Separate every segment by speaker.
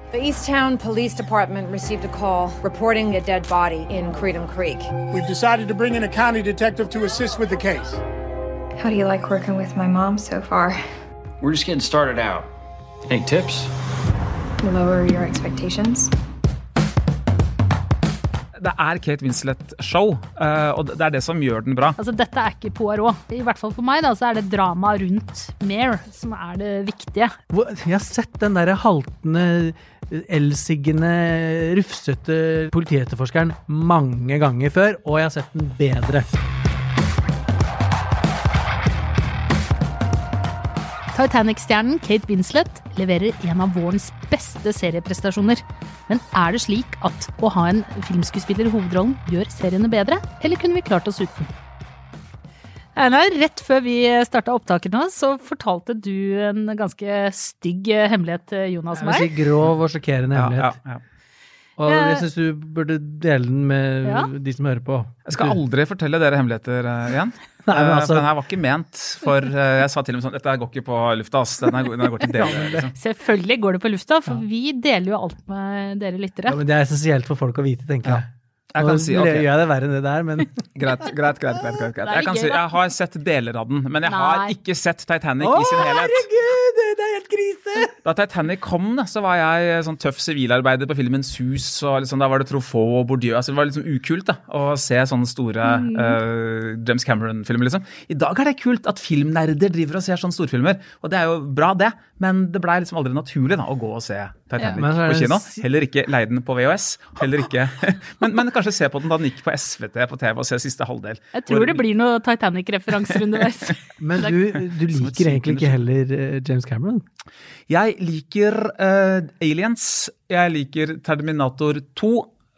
Speaker 1: The Easttown Police Department received a call reporting a dead body in Freedom Creek.
Speaker 2: We've decided to bring in a county detective to assist with the case.
Speaker 3: How do you like working with my mom so far?
Speaker 4: We're just getting started out. Any tips?
Speaker 3: Lower your expectations.
Speaker 5: Det Kate Winslet-show, og det det som gjør den bra.
Speaker 6: Altså, dette ikke Poirot. I hvert fall for meg da, så det drama rundt Mare som det viktige.
Speaker 7: Jeg har sett den der haltende, elsiggende, rufsete politietterforskeren mange ganger før, og jeg har sett den bedre.
Speaker 6: Titanic-stjernen Kate Winslet leverer en av vårens beste serieprestasjoner. Men det slik at å ha en filmskuespiller I hovedrollen gjør seriene bedre, eller kunne vi klart oss uten? Einar, rett før vi startet opptakene, så fortalte du en ganske stygg hemmelighet, Jonas og meg.
Speaker 7: Jeg vil si grov og sjokkerende hemmelighet.
Speaker 5: Ja.
Speaker 7: Og jeg synes du burde dele den med de som hører på.
Speaker 5: Jeg skal aldri fortelle dere hemmeligheter igjen.
Speaker 7: Nei, men altså...
Speaker 5: For den her var ikke ment for, jeg sa til og med sånn, dette går ikke på lufta, ass. Den går til dere. Liksom.
Speaker 6: Selvfølgelig går det på lufta, for vi deler jo alt med dere lyttere.
Speaker 7: Ja, men det essensielt for folk å vite, tenker jeg.
Speaker 5: Jeg kan si,
Speaker 7: gjør jeg det verre enn det der, men...
Speaker 5: Greit. Jeg kan si, jeg har sett deler av den, men jeg har ikke sett Titanic I sin helhet.
Speaker 7: Herregud, det helt krise!
Speaker 5: Da Titanic kom, så var jeg sånn tøff sivilarbeider på filmens hus, og liksom, da var det Truffaut og Bourdieu, altså det var liksom ukult da, å se sånne store James Cameron-filmer liksom. I dag det kult at filmnerder driver og ser sånne storfilmer, og det jo bra det, men det ble liksom aldri naturlig da, å gå og se Titanic på kino. Heller ikke leie den på VHS, heller ikke, men kanskje se på den da den gikk på SVT på TV og se siste halvdel.
Speaker 6: Jeg tror det blir noe Titanic-referanser underveis.
Speaker 7: Men du liker egentlig ikke heller James Cameron?
Speaker 5: Jeg liker Aliens, jeg liker Terminator 2,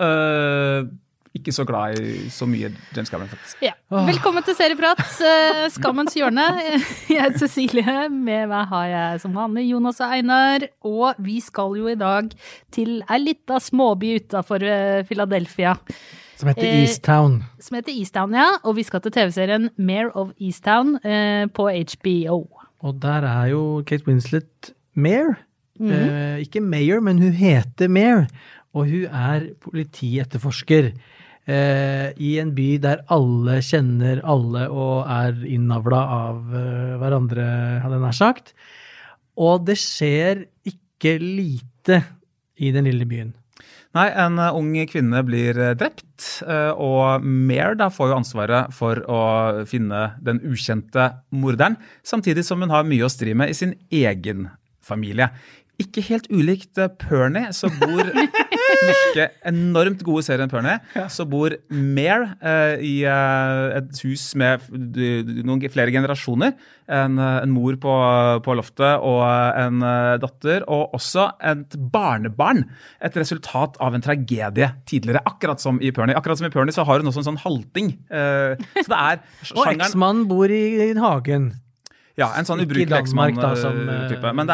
Speaker 5: ikke så glad I så mye James Cameron faktisk.
Speaker 6: Ja. Velkommen til Serieprat, Skammens hjørne. Jeg Cecilie, med meg har jeg som vanlig Jonas og Einar, og vi skal jo I dag til en liten småby utenfor Philadelphia.
Speaker 7: Som heter Easttown.
Speaker 6: Som heter Easttown, ja, og vi skal til TV-serien Mare of Easttown på HBO.
Speaker 7: Og der jo Kate Winslet Mare. Ikke Mayor, men hun heter Mare. Og hun politietterforsker I en by der alle kjenner alle og innavlet av hverandre, hadde jeg nær sagt. Og det skjer ikke lite I den lille byen.
Speaker 5: Nei, en ung kvinne blir drept, og Mare da får jo ansvaret for å finne den ukjente morderen, samtidig som hun har mye å stri med I sin egen familie. Ikke helt ulikt Perney, så bor norske enormt gode serien Perney, så bor Mare I et hus med noen flere generasjoner, en mor på loftet og en datter, og også et barnebarn, et resultat av en tragedie tidligere, akkurat som I Perney. Akkurat som I Perney så har hun også en sånn halting. Så det
Speaker 7: og eksmannen bor I hagen.
Speaker 5: Ja, en sånn ubrukelig eksmann-type. Men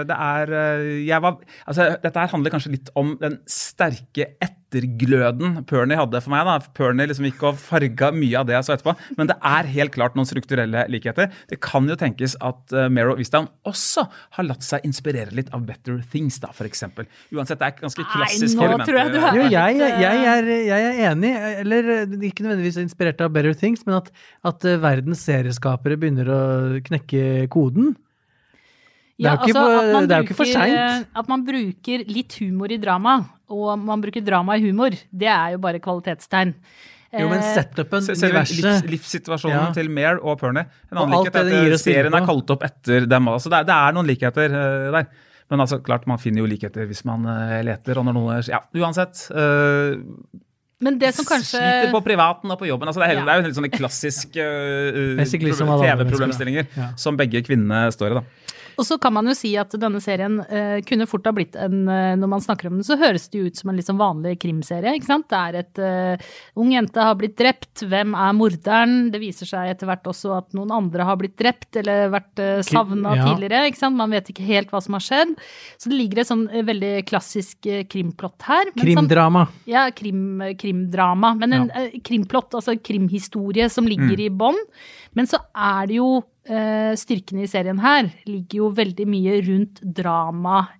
Speaker 5: dette her handler kanskje litt om den sterke ettergløden Perney hadde for meg da. Perney liksom gikk og farga mye av det jeg så etterpå, men det helt klart noen strukturelle likheter. Det kan jo tenkes at Mare of Easttown også har latt seg inspirere litt av Better Things da, for eksempel. Uansett, det ganske klassisk element.
Speaker 6: Tror jeg du har
Speaker 7: jo, jeg enig, eller ikke nødvendigvis inspirert av Better Things, men at verdens serieskapere begynner å knekke koden. Det jo ikke for sent.
Speaker 6: At man bruker litt humor I drama, og man bruker drama I humor, det jo bare kvalitetstegn.
Speaker 7: Jo, men setupen, universet.
Speaker 5: Livssituasjonen til Mare og Perney. En annen likhet at serien kalt opp etter dem. Så det noen likheter der. Men altså, klart, man finner jo likheter hvis man leter, og når noen... Ja, uansett...
Speaker 6: Men det som kanskje...
Speaker 5: Sliter på privaten og på jobben. Altså det jo en helt sånne klassisk TV-problemstillinger som begge kvinnene står I da.
Speaker 6: Og så kan man jo si at denne serien kunne fort ha blitt når man snakker om den, så høres det jo ut som en litt sånn vanlig krimserie, ikke sant? Det et ung jente har blitt drept, hvem morderen? Det viser seg etter hvert også at noen andre har blitt drept eller vært savnet tidligere, ikke sant? Man vet ikke helt hva som har skjedd. Så det ligger et sånn veldig klassisk krimplott her.
Speaker 7: Krimdrama.
Speaker 6: Ja, krimdrama. Men en krimplott, altså krimhistorie som ligger I bånd. Men så det jo styrken I serien her ligger jo veldig mye rundt drama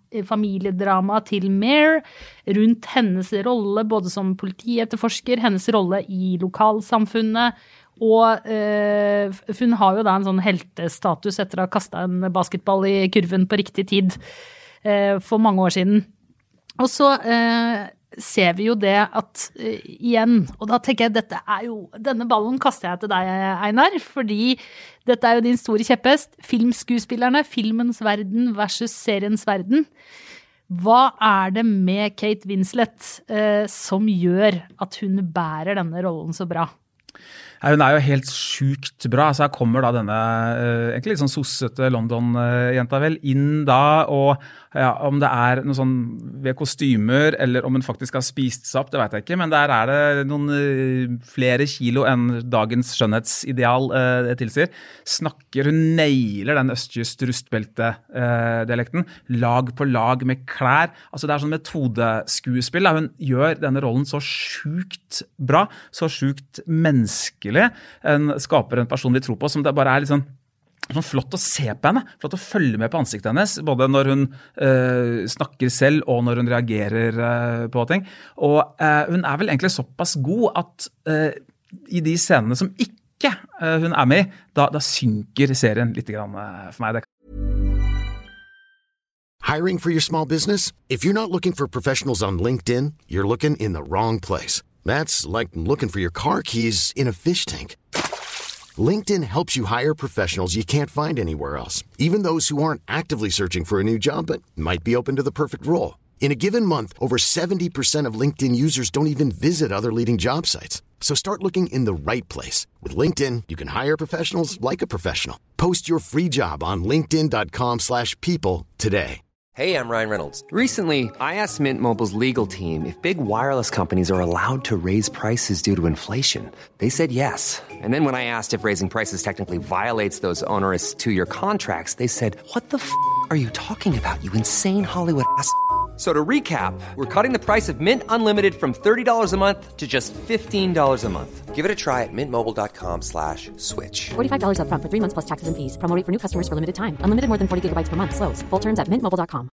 Speaker 6: familiedrama til Mare, rundt hennes rolle både som politietterforsker, hennes rolle i lokalsamfunnet, og hun har jo da en sånn heltestatus etter å ha kastet en basketball i kurven på riktig tid for mange år siden. Og så ser vi jo det at igjen, og da tenker jeg denne ballen kaster jeg til deg, Einar, fordi dette jo din store kjepphest, filmskuespillerne, filmens verden versus seriens verden. Hva det med Kate Winslet som gjør at hun bærer denne rollen så bra?
Speaker 5: Ja, hun jo helt sykt bra, så her kommer da denne egentlig litt sånn sossete London-jenta vel inn da, og ja, om det noe sånn ved kostymer, eller om hun faktisk har spist seg opp, det vet jeg ikke, men der det noen flere kilo enn dagens skjønnhetsideal det tilsier. Hun nailer den østkyst rustbelte-dialekten, lag på lag med klær, altså det sånn metodeskuespill, da. Hun gjør denne rollen så sykt bra, så sykt menneskelig, skaper en person vi tror på, som det bare litt sånn flott å se på henne, flott å følge med på ansiktet hennes, både når hun snakker selv og når hun reagerer på ting. Og hun vel egentlig såpass god at i de scenene som ikke hun med i, da synker serien litt grann for meg.
Speaker 8: Hiring for your small business? If you're not looking for professionals on LinkedIn, you're looking in the wrong place. That's like looking for your car keys in a fish tank. LinkedIn helps you hire professionals you can't find anywhere else, even those who aren't actively searching for a new job but might be open to the perfect role. In a given month, over 70% of LinkedIn users don't even visit other leading job sites. So start looking in the right place. With LinkedIn, you can hire professionals like a professional. Post your free job on linkedin.com/people today.
Speaker 9: Hey, I'm Ryan Reynolds. Recently, I asked Mint Mobile's legal team if big wireless companies are allowed to raise prices due to inflation. They said yes. And then when I asked if raising prices technically violates those onerous two-year contracts, they said, "What the f*** are you talking about, you insane Hollywood ass?" So to recap, we're cutting the price of Mint Unlimited from $30 a month to just $15 a month. Give it a try at mintmobile.com/switch.
Speaker 10: $45 up front for 3 months plus taxes and fees. Promo rate for new customers for limited time. Unlimited more than 40 gigabytes per month. Slows full terms at mintmobile.com.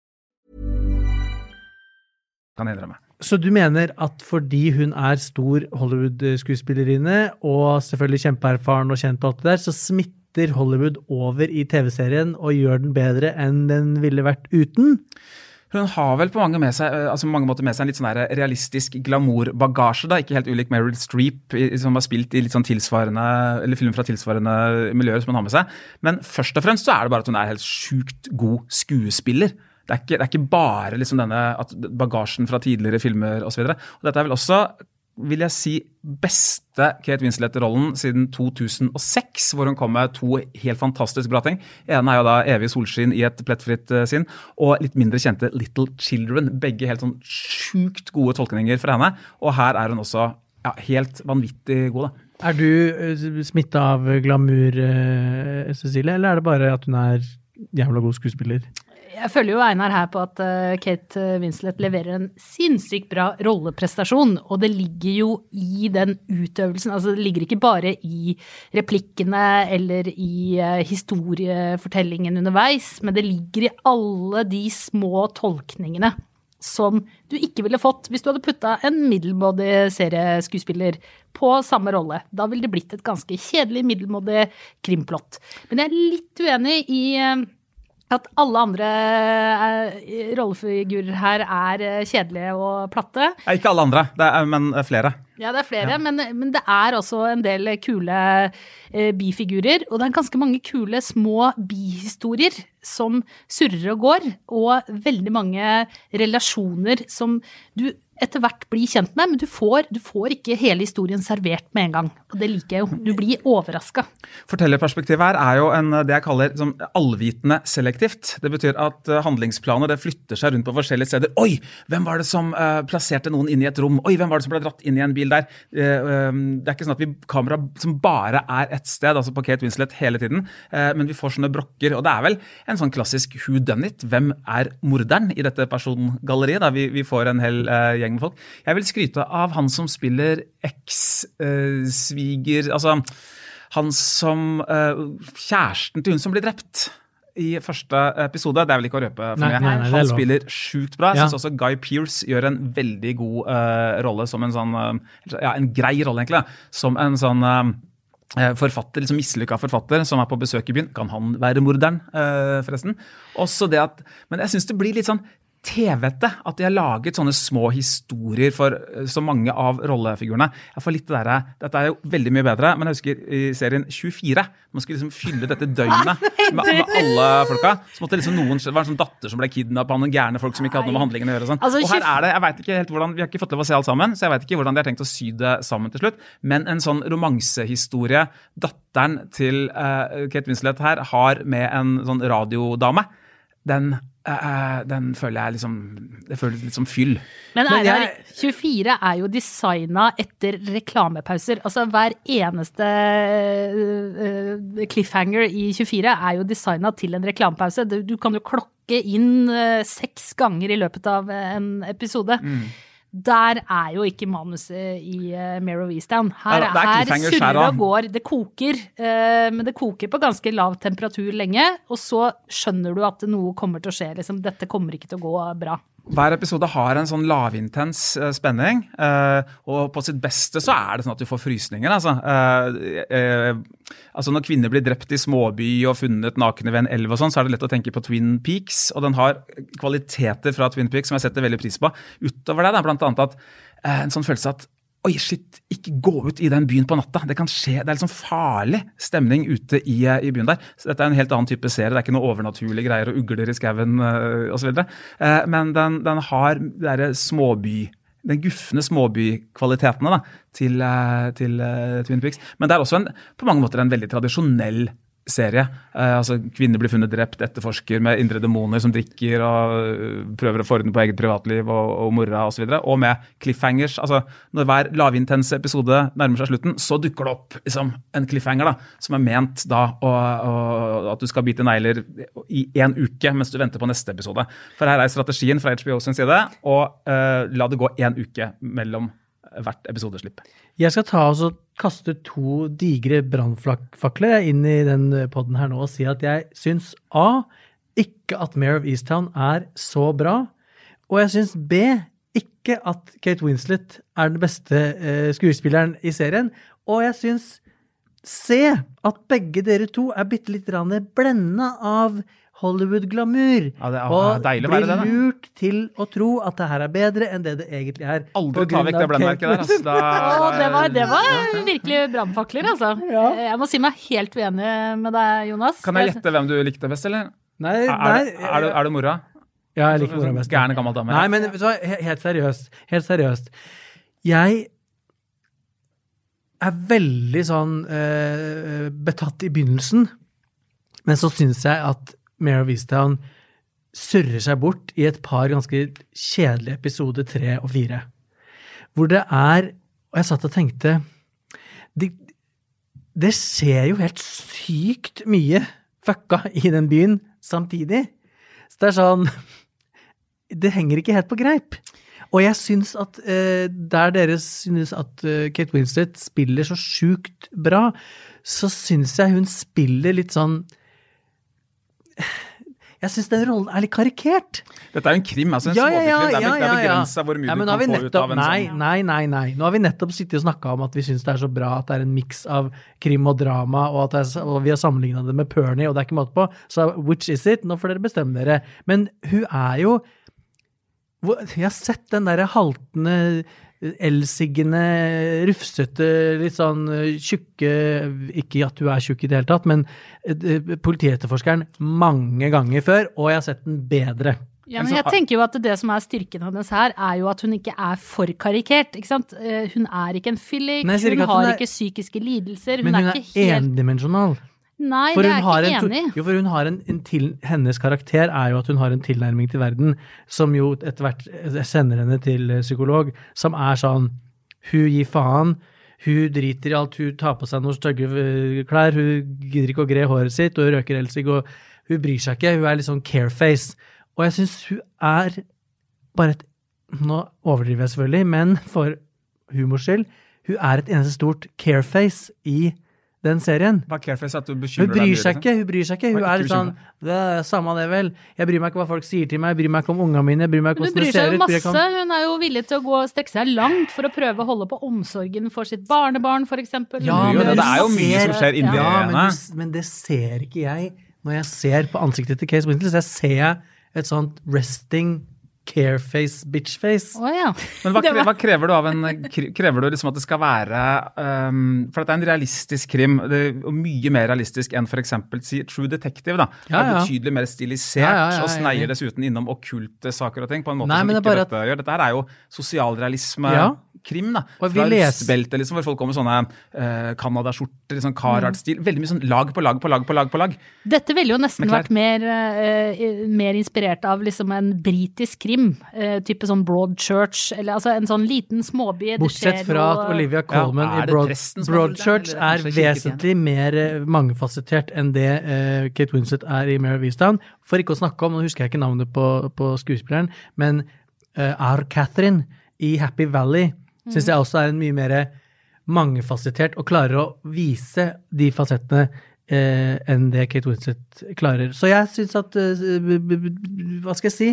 Speaker 7: Så du mener at fordi hun stor Hollywood-skuespillerinne, og selvfølgelig kjempeerfaren og kjent og alt det der, så smitter Hollywood over i TV-serien og gjør den bedre enn den ville vært uten?
Speaker 5: Hun har vel på mange måter med seg en litt sånn realistisk glamour-bagasje, da, ikke helt ulik Meryl Streep, som har spilt i litt sånn tilsvarende, eller film fra tilsvarende miljøer som hun har med seg. Men først og fremst så det bare at hun helt sykt god skuespiller. Det ikke bare liksom denne bagasjen fra tidligere filmer og så videre. Og dette vel også, vil jeg si, beste Kate Winslet-rollen siden 2006, hvor hun kom med 2 helt fantastisk bra ting. En jo da Evig solskinn i et plettfritt sinn, og litt mindre kjente Little Children. Begge helt sånn sykt gode tolkninger fra henne, og her hun også helt vanvittig god da.
Speaker 7: Du smittet av glamour, Cecilie, eller det bare at hun jævla god skuespiller?
Speaker 6: Jeg følger jo Einar her på at Kate Winslet leverer en sinnssykt bra rolleprestasjon, og det ligger jo i den utøvelsen, altså det ligger ikke bare i replikkene eller i historiefortellingen underveis, men det ligger i alle de små tolkningene som du ikke ville fått hvis du hadde puttet en middelmådig serieskuespiller på samme rolle. Da ville det blitt et ganske kjedelig middelmådig krimplott. Men jeg litt uenig i at alle andre rollefigurer her kjedelige og platte.
Speaker 5: Ikke alle andre, men flere.
Speaker 6: Ja, det flere, ja. Men det også en del kule bifigurer, og det ganske mange kule små bihistorier som surrer og går, og veldig mange relasjoner som du etter hvert blir kjent med, men du får ikke hele historien servert med en gang, og det liker jeg jo. Du blir overrasket.
Speaker 5: Fortellerperspektivet her jo det jeg kaller som allvitende selektivt. Det betyr at handlingsplaner det flytter seg rundt på forskjellige steder. Oi, hvem var det som plasserte noen inn i et rom? Oi, hvem var det som ble dratt inn i en bil der? Det ikke sånn at kamera som bare et sted, altså på Kate Winslet hele tiden, men vi får sånne brokker, og det vel en sånn klassisk who done it? Hvem morderen i dette persongalleriet? Da vi får en hel gjeng med folk. Jeg vil skryte av han som spiller eks-sviger, altså han som kjæresten til hun som blir drept i første episode, det vel ikke å røpe for
Speaker 7: Nei,
Speaker 5: meg.
Speaker 7: det er
Speaker 5: Han
Speaker 7: lov.
Speaker 5: spiller sjukt bra. Jeg
Speaker 7: Ja.
Speaker 5: synes også Guy Pearce gjør en veldig god rolle som en sånn, en grei rolle egentlig, som en sånn forfatter, liksom mislykket forfatter som på besøk i byen. Kan han være morderen, forresten? Også det at, men jeg synes det blir litt sånn TV-ete, at de har laget sånne små historier for så mange av rollefigurene. Jeg får litt det der, dette jo veldig mye bedre, men jeg husker i serien 24, man skulle liksom fylle dette døgnet med alle folka, så måtte liksom noen, det var en sånn datter som ble kidnappet av noen gærne folk som ikke hadde noe med handlingen å gjøre og sånn.
Speaker 6: Altså,
Speaker 5: Og her det, jeg vet ikke helt hvordan, vi har ikke fått lov å se alt sammen, så jeg vet ikke hvordan de har tenkt å sy det sammen til slutt, men en sånn romansehistorie, datteren til Kate Winslet her har med en sånn radiodame, den føler jeg liksom, det føles litt som fyll.
Speaker 6: Men 24 jo designet etter reklamepauser. Altså hver eneste cliffhanger i 24 jo designet til en reklamepause. Du kan jo klokke inn 6 ganger i løpet av en episode. Der jo ikke manuset i Mare of Easttown. Her surrer og går, det koker, men det koker på ganske lav temperatur lenge, og så skjønner du at noe kommer til å skje, liksom, dette kommer ikke til å gå bra.
Speaker 5: Hver episode har en sånn lavintens spenning, og på sitt beste så det sånn at du får frysninger. Altså når kvinner blir drept i småby og funnet nakne ved en elv og sånn, så det lett å tenke på Twin Peaks, og den har kvaliteter fra Twin Peaks som jeg setter veldig pris på. Utover det blant annet at en sånn følelse at oi, shit, ikke gå ut i den byen på natta. Det kan skje, det liksom farlig stemning ute i byen der. Så dette en helt annen type serie, det ikke noe overnaturlige greier og ugler i skaven og så videre. Men den har den guffende småbykvalitetene da, til Twin Peaks. Men det også på mange måter en veldig tradisjonell serie. Altså kvinner blir funnet drept, etterforsker med indre demoner som drikker og prøver å få orden på eget privatliv og mora og så videre. Og med cliffhangers, altså når hver lavintense episode nærmer seg slutten, så dukker det opp liksom, en cliffhanger da, som ment da at du skal bite negler i 1 uke mens du venter på neste episode. For her strategien fra HBO sin side å la det gå 1 uke mellom hvert episodeslipp.
Speaker 7: Jeg skal ta og kaste 2 digre brannfakler inn i den podden her nå og si at jeg synes A, ikke at Mare of Easttown så bra, og jeg synes B, ikke at Kate Winslet den beste skuespilleren i serien, og jeg synes C, at begge dere 2 bitte litt blendet av Hollywood-glamour, og blir lurt til å tro at det her bedre enn det egentlig
Speaker 5: Aldri ta vekk det blendmerket der.
Speaker 6: Det var virkelig brannfakler, altså. Ja. Jeg må si meg helt uenig med deg, Jonas.
Speaker 5: Kan jeg gjette hvem du likte best, eller?
Speaker 7: Nei.
Speaker 5: Er det mora?
Speaker 7: Ja, jeg liker mora best.
Speaker 5: Gærne gammel dame.
Speaker 7: Nei, men helt seriøst. Jeg veldig sånn betatt i begynnelsen, men så synes jeg at Mare of Easttown surrer seg bort i et par ganske kjedelige episoder 3 og 4. Hvor det og jeg satt og tenkte, det skjer jo helt sykt mye fucka i den byen samtidig. Så det sånn, det henger ikke helt på greip. Og jeg synes at der dere synes at Kate Winslet spiller så sjukt bra, så synes jeg hun spiller litt sånn. Jeg synes den rollen litt karikert.
Speaker 5: Dette jo en krim, altså en småbykrim. Det begrenset hvor mye du kan få ut av en sånn.
Speaker 7: Nei. Nå har vi nettopp sittet og snakket om at vi synes det så bra at det en mix av krim og drama, og at og vi har sammenlignet det med Pernie, og det ikke måte på. Så which is it? Nå får dere bestemme dere. Men hun jo jeg har sett den der haltende elsiggende, rufsete, litt sånn tjukke, ikke at du tjukk i det hele tatt, men politietterforskeren mange ganger før, og jeg har sett den bedre.
Speaker 6: Ja, men jeg tenker jo at det som styrken hennes her, jo at hun ikke for karikert, ikke sant? Hun ikke en fyllik, hun har ikke psykiske lidelser, hun
Speaker 7: men hun
Speaker 6: ikke helt...
Speaker 7: endimensjonal.
Speaker 6: Nei, det jeg ikke enig.
Speaker 7: Jo, for hun har hennes karakter jo at hun har en tilnærming til verden, som jo etter hvert sender henne til psykolog, som sånn, hun gir faen, hun driter i alt, hun tar på seg noen stygge klær, hun gidder ikke å gre håret sitt, og hun røker elsig, og hun bryr seg ikke, hun litt sånn careface. Og jeg synes hun bare nå overdriver jeg selvfølgelig, men for humors skyld, hun et eneste stort careface i den serien.
Speaker 5: Hva Careface at du
Speaker 7: Hun
Speaker 5: bekymrer
Speaker 7: bryr
Speaker 5: deg?
Speaker 7: seg ikke, hun er litt sånn, det er samme det vel, jeg bryr meg ikke hva folk sier til meg, jeg bryr meg ikke om ungene mine, jeg bryr meg ikke
Speaker 6: Hun
Speaker 7: hvordan
Speaker 6: bryr
Speaker 7: det ser
Speaker 6: seg jo
Speaker 7: ut.
Speaker 6: masse, hun er jo villig til å gå og strekke seg langt for å prøve å holde på omsorgen for sitt barnebarn, for eksempel.
Speaker 7: Ja,
Speaker 5: Jo,
Speaker 7: men
Speaker 5: det er jo mye som skjer inni henne.
Speaker 7: Men det ser ikke jeg når jeg ser på ansiktet til Kate Winslet, så jeg ser et sånt resting careface, bitchface.
Speaker 6: Åja.
Speaker 5: Men hva krever du av krever du liksom at det skal være, for at det er en realistisk krim, og mye mer realistisk enn for eksempel True Detective da, er betydelig mer stilisert og sneier dessuten innom okkulte saker og ting på en måte som ikke dette gjør. Dette her er jo sosialrealisme krim da, fra østbeltet liksom, hvor folk kommer med sånne Canada-skjorter, sånn Carhartt-stil, veldig mye sånn lag på lag på lag på lag på lag.
Speaker 6: Dette ville jo nesten vært mer inspirert av liksom en britisk krim, type sånn Broadchurch, eller altså en sånn liten småby.
Speaker 7: Bortsett fra at Olivia Colman i Broadchurch er vesentlig mer mangefasettert enn det Kate Winslet er i Mare of Easttown. For ikke å snakke om, nå husker jeg ikke navnet på skuespilleren, men Catherine i Happy Valley synes jeg også er en mye mer mangefasettert og klarer å vise de fasettene enn det Kate Winslet klarer. Så jeg synes at, hva skal jeg si?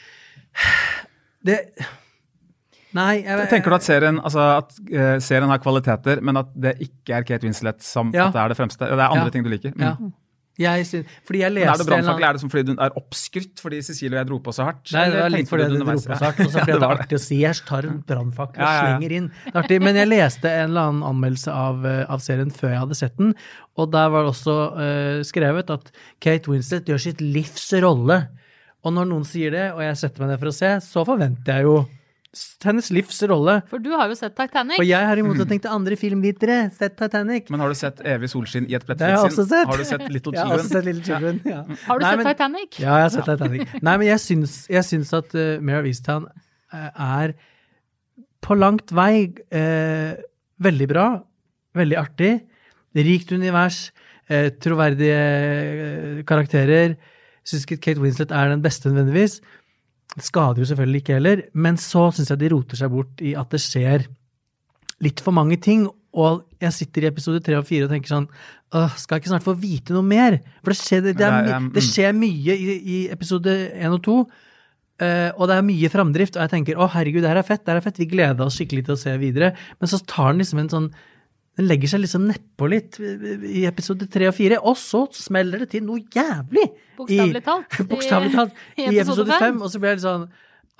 Speaker 5: Tenker du at serien har kvaliteter, men at det ikke er Kate Winslet som at det er det fremste? Det er andre ting du liker?
Speaker 7: Fordi jeg leste...
Speaker 5: Men er det brannfakkel? Er det som fordi du er oppskrytt fordi Cecilie og jeg dro på så hardt?
Speaker 7: Nei, det var litt fordi du dro på så hardt, og så fordi det var artig å si, jeg tar en brannfakkel og slenger inn. Det er artig, men jeg leste en eller annen anmeldelse av serien før jeg hadde sett den, og der var det også skrevet at Kate Winslet gjør sitt livs rolle. Og når noen sier det, og jeg setter meg ned for å se, så forventer jeg jo hennes livs rolle.
Speaker 6: For du har jo sett Titanic.
Speaker 7: Og jeg har i motsetning til andre filmvitere sett Titanic.
Speaker 5: Men har du sett Evig solskinn i et plettfritt
Speaker 7: sinn? Det har jeg også sett.
Speaker 5: Har du sett Little Children?
Speaker 7: Jeg har også sett Little Children, ja.
Speaker 6: Har du sett Titanic?
Speaker 7: Ja, jeg har sett Titanic. Nei, men jeg syns at Mare of Easttown er på langt vei veldig bra, veldig artig, rikt univers, troverdige karakterer. Jeg synes ikke Kate Winslet er den beste nødvendigvis. Det skader jo selvfølgelig ikke heller, men så synes jeg de roter seg bort i at det skjer litt for mange ting, og jeg sitter i episode 3 og 4 og tenker sånn, skal jeg ikke snart få vite noe mer? For det skjer mye i episode 1 og 2, og det er mye fremdrift, og jeg tenker, herregud, det her er fett, vi gleder oss skikkelig til å se videre, men så tar den liksom en sånn, den legger seg liksom nedpå litt i episode 3 og 4, og så smeller det til noe jævlig. Bokstavlig talt. I episode 5, og så blir det sånn,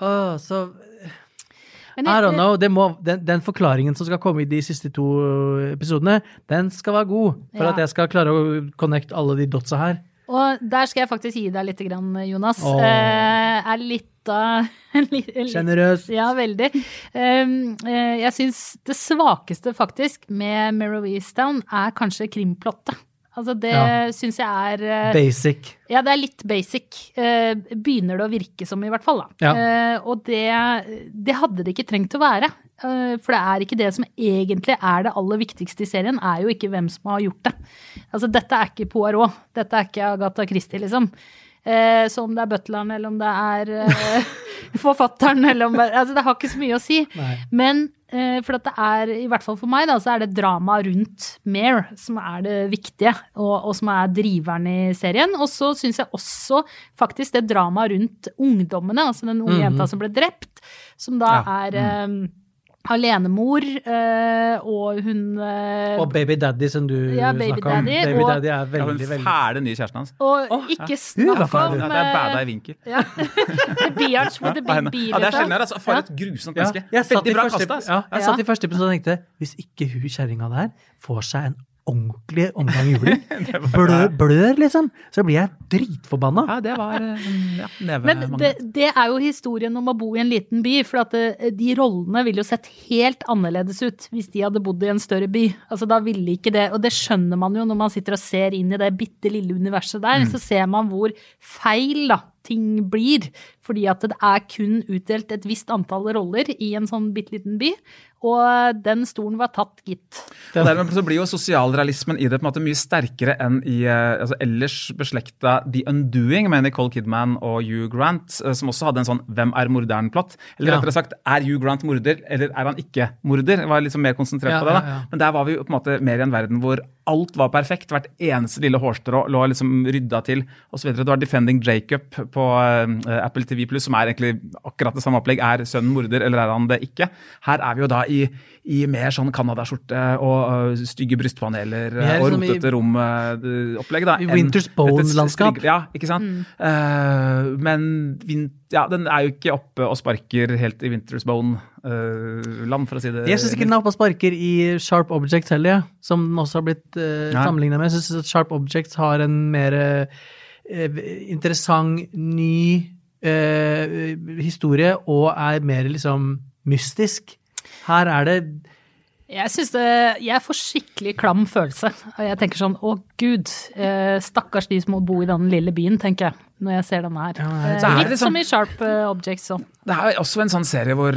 Speaker 7: I don't know, den forklaringen som skal komme i de siste 2 episodene, den skal være god, for at jeg skal klare å connecte alle de dotsa her.
Speaker 6: Og der skal jeg faktisk gi deg litt grann, Jonas. Er litt
Speaker 7: generøs.
Speaker 6: Ja, veldig. Jeg synes det svakeste faktisk med Mare of Easttown er kanskje krimplottet. Altså det synes jeg er...
Speaker 7: Basic.
Speaker 6: Ja, det er litt basic. Begynner det å virke som i hvert fall da.
Speaker 7: Ja.
Speaker 6: Og det hadde det ikke trengt å være. For det er ikke det som egentlig er det aller viktigste i serien, er jo ikke hvem som har gjort det. Altså dette er ikke Poirot, dette er ikke Agatha Christie liksom. Så om det er butleren, eller om det er forfatteren, eller om altså det har ikke så mye å si.
Speaker 7: Nei.
Speaker 6: Men for at det er, i hvert fall for meg da, så er det drama rundt Mare som er det viktige, og som er driveren i serien. Og så synes jeg også faktisk det drama rundt ungdommene, altså den unge jenta som ble drept, som da er... alenemor, og hun...
Speaker 7: og Baby Daddy, som du snakker om. Baby Daddy er veldig,
Speaker 5: veldig... fæle nye kjæresten hans.
Speaker 6: Og ikke snakk om...
Speaker 5: Det er bada i vinkel.
Speaker 6: Ja. The Biatch with the big B.
Speaker 5: Ja, det er sjelden her, altså. For et grusomt menneske. Veldig bra kastet, altså.
Speaker 7: Jeg satt i første episode og tenkte, hvis ikke hun kjæringa der får seg en ordentlig omgang juling, blør liksom, så blir jeg dritforbanna.
Speaker 5: Ja, det var
Speaker 6: Men det er jo historien om å bo i en liten by, for at de rollene ville jo sett helt annerledes ut hvis de hadde bodd i en større by. Altså da ville ikke det, og det skjønner man jo når man sitter og ser inn i det bitte lille universet der, så ser man hvor feil da ting blir, fordi at det kun utdelt et visst antall roller i en sånn bitteliten by, og den stolen var tatt, gitt.
Speaker 5: Dermed så blir jo sosialrealismen i det på en måte mye sterkere enn i ellers beslekta The Undoing med Nicole Kidman og Hugh Grant, som også hadde en sånn hvem morderen-plott. Eller rettere sagt, Hugh Grant morder, eller han ikke morder? Jeg var liksom mer konsentrert på det da. Men der var vi jo på en måte mer i en verden hvor alt var perfekt, hvert eneste lille hårstrå lå liksom rydda til, og så videre. Du har Defending Jacob på Apple TV+, som egentlig akkurat det samme opplegg. Sønnen morder, eller han det ikke? Her vi jo da i mer sånn Canada-skjorte og stygge brystpaneler og rotete rom-opplegg.
Speaker 7: I Winter's Bone-landskap.
Speaker 5: Ja, ikke sant? Men den jo ikke oppe og sparker helt i Winter's Bone-land, for å si det.
Speaker 7: Jeg synes ikke den oppe og sparker i Sharp Objects heller, som den også har blitt sammenlignet med. Jeg synes at Sharp Objects har en mer interessant, ny historie, og mer liksom mystisk. Her det
Speaker 6: Jeg synes jeg får skikkelig klam følelse. Jeg tenker sånn, Gud, stakkars de som må bo i den lille byen, tenker jeg, når jeg ser denne her. Litt liksom, som i Sharp Objects. Så. Det
Speaker 5: også en sånn serie hvor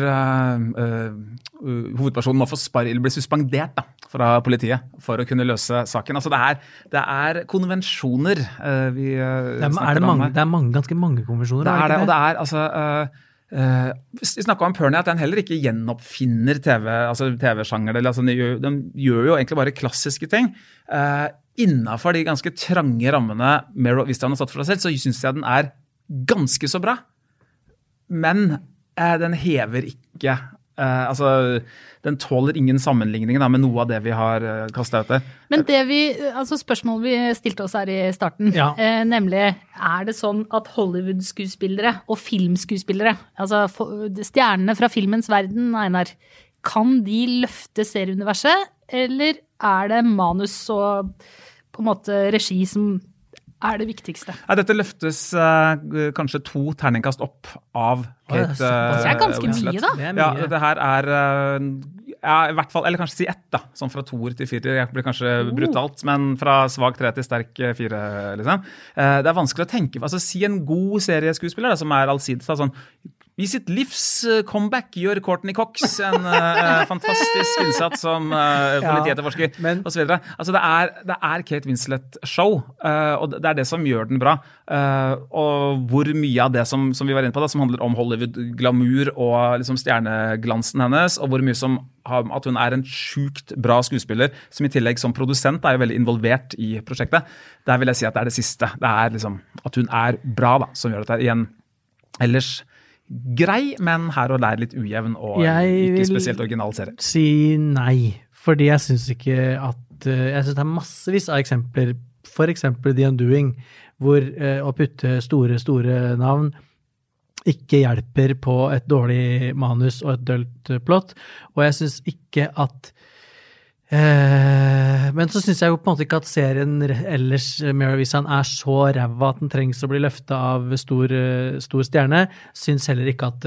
Speaker 5: hovedpersonen må bli suspendert da, fra politiet for å kunne løse saken. Altså det konvensjoner vi snakker om her.
Speaker 7: Det ganske mange konvensjoner.
Speaker 5: Det og det altså... vi snakket om Perny, at den heller ikke gjenoppfinner TV-sjanger, altså, de gjør jo egentlig bare klassiske ting. Innenfor de ganske trange rammene hvis han har satt for seg selv, så synes jeg den ganske så bra. Men den hever ikke, den tåler ingen sammenligning med noe av det vi har kastet ut der.
Speaker 6: Men spørsmålet vi stilte oss her i starten, nemlig, det sånn at Hollywood-skuespillere og filmskuespillere, altså stjernene fra filmens verden, Einar, kan de løfte serieuniverset, eller det manus og på en måte regi som det viktigste?
Speaker 5: Dette løftes kanskje 2 terningkast opp av Kate
Speaker 6: det ganske
Speaker 5: Winslet.
Speaker 6: Mye da.
Speaker 5: Ja, dette her i hvert fall, eller kanskje si 1 da, sånn fra 2 til 4, det blir kanskje brutalt, men fra svag 3 til sterk 4, liksom. Det vanskelig å tenke, si en god serieskuespiller da, som allsidig, sånn, i sitt livs comeback gjør Courtney Cox en fantastisk innsats som politietterforsker, og så videre. Altså det Kate Winslet-show, og det det som gjør den bra. Og hvor mye av det som vi var inne på, da, som handler om Hollywood-glamour og liksom stjerneglansen hennes, og hvor mye som at hun en sjukt bra skuespiller, som i tillegg som produsent jo veldig involvert i prosjektet. Der vil jeg si at det det siste. Det liksom at hun bra, da, som gjør dette igjen. Ellers grei, men her og der litt ujevn og ikke spesielt original serie.
Speaker 7: Jeg vil si nei, fordi jeg synes ikke at jeg synes det massevis av eksempler, for eksempel The Undoing, hvor å putte store navn ikke hjelper på et dårlig manus og et dølt plott, og jeg synes ikke at men så synes jeg jo på en måte ikke at serien ellers, Mare of Easttown, så ræva at den trengs å bli løftet av stor stjerne. Synes heller ikke at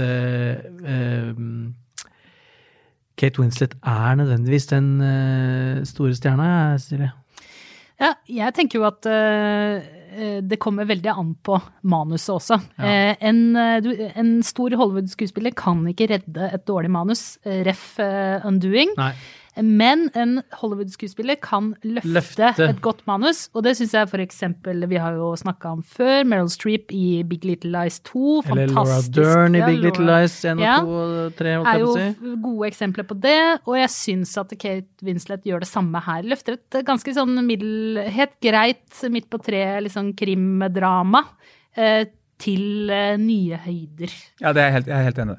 Speaker 7: Kate Winslet nødvendigvis den store stjerna, Silje.
Speaker 6: Ja, jeg tenker jo at det kommer veldig an på manuset også. Ja. En stor Hollywood-skuespiller kan ikke redde et dårlig manus, ref Undoing. Nei. Men en Hollywood-skuespiller kan løfte et godt manus, og det synes jeg for eksempel, vi har jo snakket om før, Meryl Streep i Big Little Lies 2,
Speaker 7: eller Laura Dern i Big Little Lies 1 og 2 og 3,
Speaker 6: jo gode eksempler på det, og jeg synes at Kate Winslet gjør det samme her, løfter et ganske sånn helt greit, midt på 3 liksom krimdrama, til nye høyder.
Speaker 5: Ja, jeg helt enig.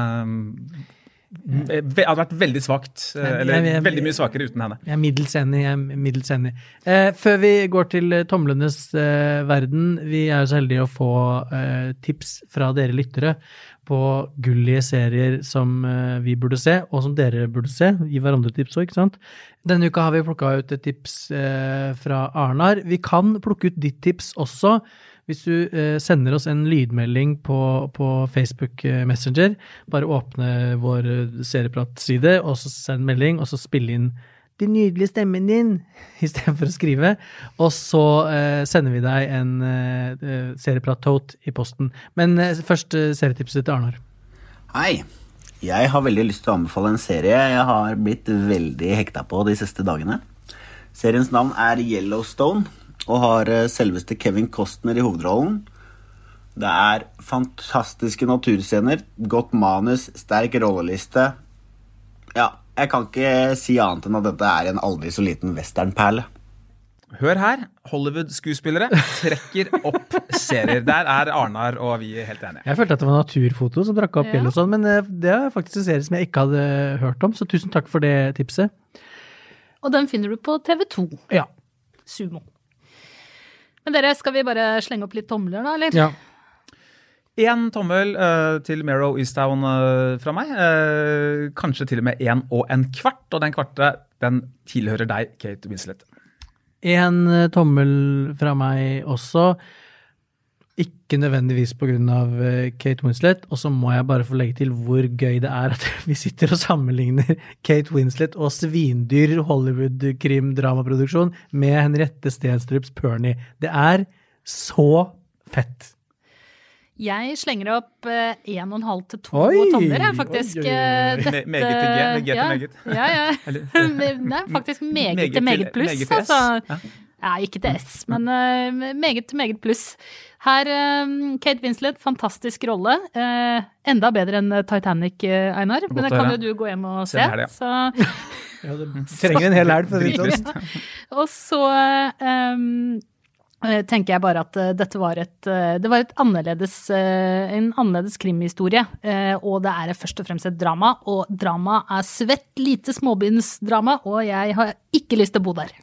Speaker 5: Det hadde vært veldig svagt, eller veldig mye svakere uten henne.
Speaker 7: Jeg middels enig. Før vi går til tomlenes verden, vi jo så heldige å få tips fra dere lyttere på gullige serier som vi burde se, og som dere burde se. Gi hverandre tips også, ikke sant? Denne uka har vi plukket ut et tips fra Arnar. Vi kan plukke ut ditt tips også, hvis du sender oss en lydmelding på Facebook Messenger, bare åpne vår serieprat-side, og så send melding, og så spille inn din nydelige stemmen din, I stedet for å skrive, og så sender vi deg en serieprat-tote I posten. Men først serietipset til Arnar.
Speaker 11: Hei, jeg har veldig lyst til å anbefale en serie jeg har blitt veldig hekta på de siste dagene. Seriens navn Yellowstone, og har selveste Kevin Costner I hovedrollen. Det fantastiske naturscener, godt manus, sterk rolleliste. Ja, jeg kan ikke si annet enn at dette en aldri så liten westernperle.
Speaker 5: Hør her, Hollywood-skuespillere trekker opp serier. Der Arnar og vi helt enige.
Speaker 7: Jeg følte at det var naturfoto som drakk opp Yellowstone, men det faktisk en serie som jeg ikke hadde hørt om, så tusen takk for det tipset.
Speaker 6: Og den finner du på TV2.
Speaker 7: Ja.
Speaker 6: Sumo. Men dere, skal vi bare slenge opp litt tomler da, eller?
Speaker 7: Ja.
Speaker 5: En tommel til Mare of Easttown fra meg. Kanskje til og med 1 1/4, og den kvarte, den tilhører deg, Kate Winslet.
Speaker 7: En tommel fra meg også. Ikke nødvendigvis på grunn av Kate Winslet, og så må jeg bare få legge til hvor gøy det at vi sitter og sammenligner Kate Winslet og svindyr Hollywood-krim-dramaproduksjon med Henriette Stenstrups Pernie. Det så fett.
Speaker 6: Jeg slenger opp 1,5 til 2 tomler, faktisk.
Speaker 5: Meget til meget.
Speaker 6: Ja. Det faktisk meget til meget pluss.
Speaker 5: Meget til S.
Speaker 6: Ja, ikke til S, men meget til meget pluss. Her, Kate Winslet, fantastisk rolle. Enda bedre enn Titanic, Einar. Men det kan jo du gå hjem og se.
Speaker 5: Ja,
Speaker 7: det trenger en hel elg for å vite sånn.
Speaker 6: Og så tenker jeg bare at dette var en annerledes krimhistorie, og det først og fremst et drama, og drama svett, lite småbindsdrama, og jeg har ikke lyst til å bo der.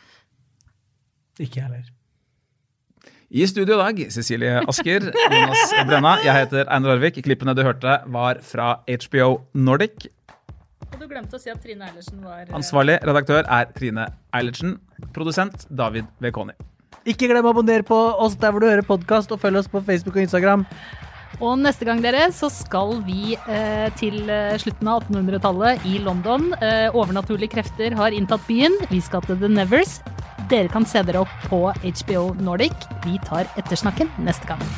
Speaker 7: Ikke heller.
Speaker 5: I studio I dag, Cecilie Asker, Jonas Brenna, jeg heter Einar Arvik. Klippene du hørte var fra HBO Nordic.
Speaker 6: Og du glemte å si at Trine Eilertsen var...
Speaker 5: Ansvarlig redaktør Trine Eilertsen, produsent David Vekoni.
Speaker 7: Ikke glem å abonnere på oss der hvor du hører podcast, og følg oss på Facebook og Instagram.
Speaker 6: Og neste gang dere, så skal vi til slutten av 1800-tallet I London. Overnaturlige krefter har inntatt byen. Vi skal til The Nevers. Dere kan se dere opp på HBO Nordic. Vi tar ettersnakken neste gang.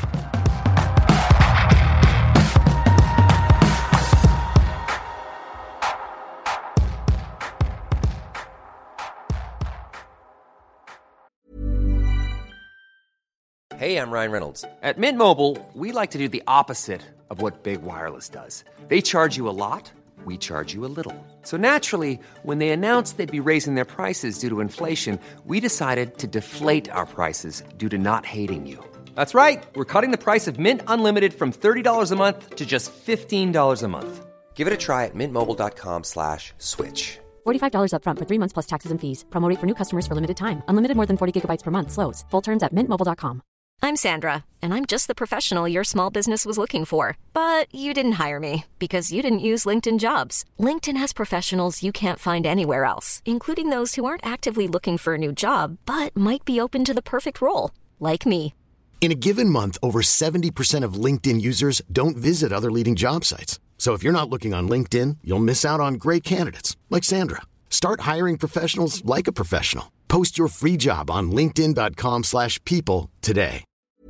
Speaker 9: Hey, I'm Ryan Reynolds. At Mint Mobile, we like to do the opposite of what Big Wireless does. They charge you a lot, we charge you a little. So naturally, when they announced they'd be raising their prices due to inflation, we decided to deflate our prices due to not hating you. That's right. We're cutting the price of Mint Unlimited from $30 a month to just $15 a month. Give it a try at mintmobile.com/switch.
Speaker 10: $45 up front for 3 months plus taxes and fees. Promo rate for new customers for limited time. Unlimited more than 40 gigabytes per month. Slows full terms at mintmobile.com.
Speaker 12: I'm Sandra, and I'm just the professional your small business was looking for. But you didn't hire me because you didn't use LinkedIn Jobs. LinkedIn has professionals you can't find anywhere else, including those who aren't actively looking for a new job, but might be open to the perfect role, like me.
Speaker 8: In a given month, over 70% of LinkedIn users don't visit other leading job sites. So if you're not looking on LinkedIn, you'll miss out on great candidates like Sandra. Start hiring professionals like a professional. Post your free job on linkedin.com/people today.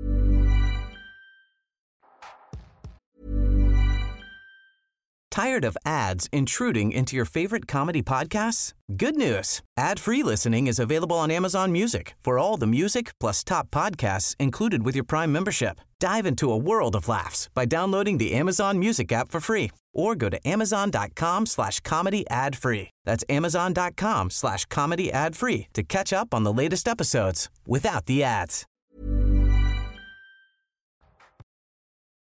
Speaker 13: Tired of ads intruding into your favorite comedy podcasts? Good news. Ad-free listening is available on Amazon Music for all the music plus top podcasts included with your Prime membership. Dive into a world of laughs by downloading the Amazon Music app for free or go to amazon.com/comedy ad-free. That's amazon.com/comedy ad-free to catch up on the latest episodes without the ads.